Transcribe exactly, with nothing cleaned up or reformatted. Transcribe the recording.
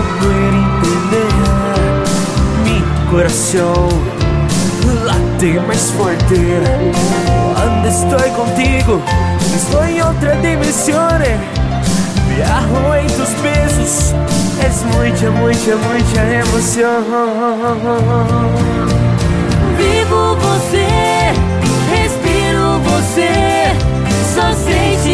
poder entender. Mi corazón late más fuerte cuando estoy contigo. Estoy en otra dimensión. Viajo en tus besos. Es mucha, mucha, mucha emoción. Vivo você, respiro você, só sente